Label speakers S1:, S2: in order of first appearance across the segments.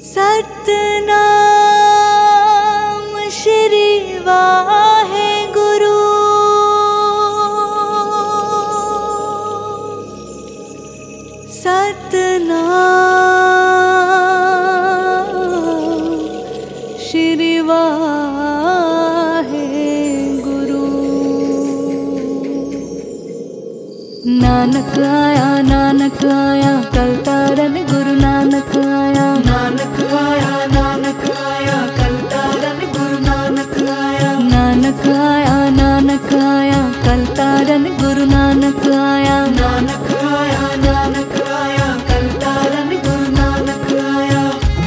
S1: सतनाम श्री वाहे गुरु। सतनाम श्री वाहे गुरु। नानक आया कल तारन गुरु नानक आया। नानक आया कल तारन गुरु नानक आया। नानक आया कल तारन गुरु नानक आया। नानक आया कल तारन गुरु नानक आया।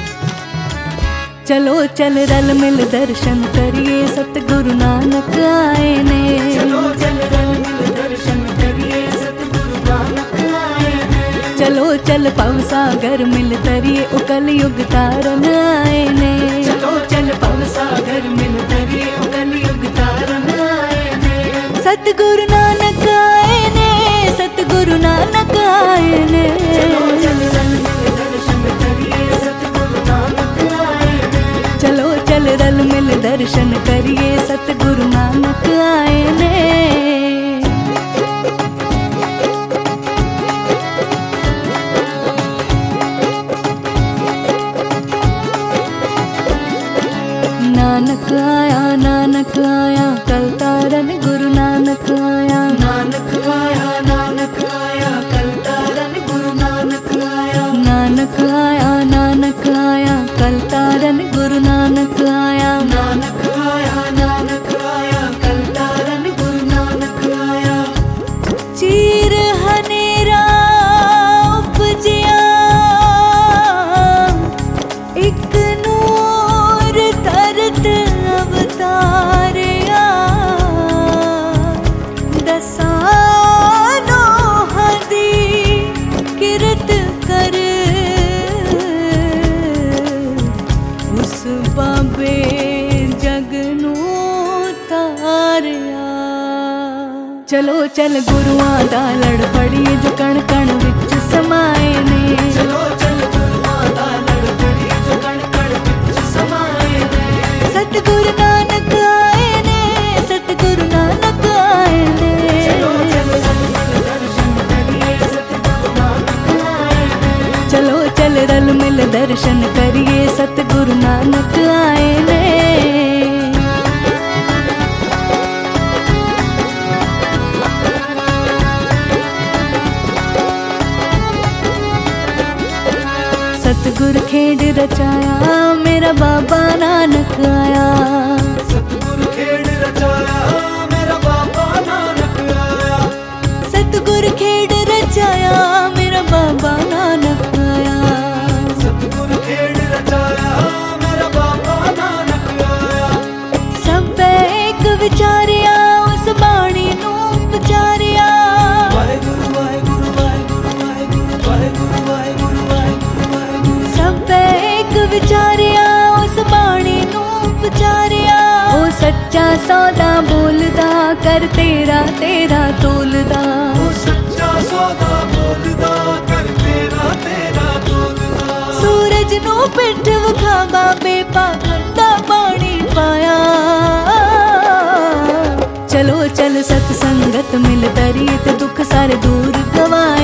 S1: चलो चल रल मिल दर्शन करिए सतगुरु नानक आए ने। चलो चल रल मिल दर्शन करिए सतगुरु नानक आए ने। चलो चल पव सागर मिल तरिए उकल युग तारन आए ने। चलो चल पव सागर मिल तरिए उकल युग तारन आए ने। सतगुरु नानक आए ने। सतगुरु नानक आए ने। चलो चल रल मिल दर्शन करिए सतगुरु नानक आए ने। चलो चल रल मिल दर्शन करिए सतगुरु नानक आए ने। नानक आया कल तारन गुरु नानक आया। नानक आया कल तारन गुरु नानक आया। नानक आया कल तारन गुरु नानक आया। नानक आया कल तारन गुरु नानक आया। चीर हनेरा उपजिया एक नूर तरत अवतारिया। दसानो हदी किरत कर उस बाबे जगनू तारिया। चलो चल गुरुआं दा लड़ फड़िए जो कण कण विच समाए ने। चलो चल गुरुआं दा लड़ फड़िए जो कण कण विच समाए ने। सतगुरु नानक आए ने। सतगुरु नानक आए ने। चलो चल रल मिल दर्शन करिए सतगुरु नानक आए ने। चलो चल रल मिल दर्शन करिए सतगुरु नानक आए ने। सतगुरु खेड रचाया मेरा बाबा नानक आया। सतगुरु खेड रचाया मेरा बाबा नानक आया। सतगुरु खेड रचाया मेरा बाबा नानक आया। सतगुरु खेड रचाया मेरा बाबा नानक आया। सब एक विचारिया उस बाणी नू विचारिया। वाहेगुरु वाहेगुरु वाहेगुरु वाहेगुरु वाहेगुरु वाहेगुरु वाहेगुरु। सब एक विचारिया उस बाणी नू विचारिया। ओ सच्चा सौदा बोलदा कर तेरा तेरा तोलदा। ओ सच्चा सौदा बोलदा कर तेरा तेरा तोलदा। सूरज नू पिठ विखा बाबे पागल दा पानी पाया। चलो चल सत संगत मिल तरिए ते दुख सारे दूर गवाए।